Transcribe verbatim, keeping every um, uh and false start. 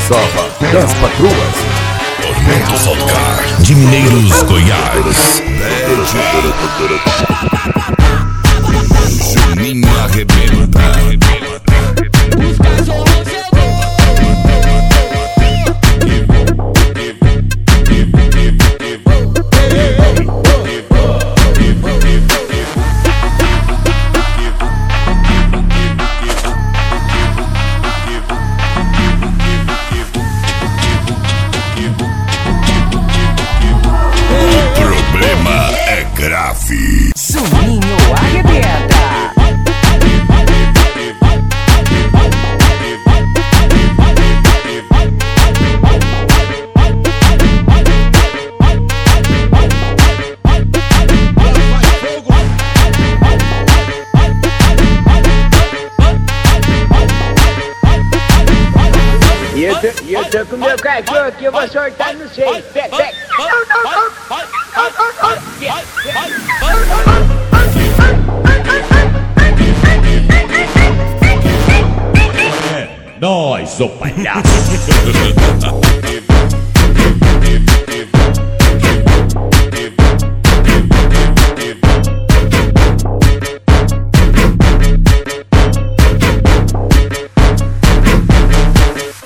Sova das Patroas. Tormento Salcar de Mineiros, Goiás. Juninho arrebenta. Grave. Juninho arrebenta. E eu tô, e eu tô com meu cachorro aqui, eu vou soltar no seio. Pega, pega. Nós, ô palhaço!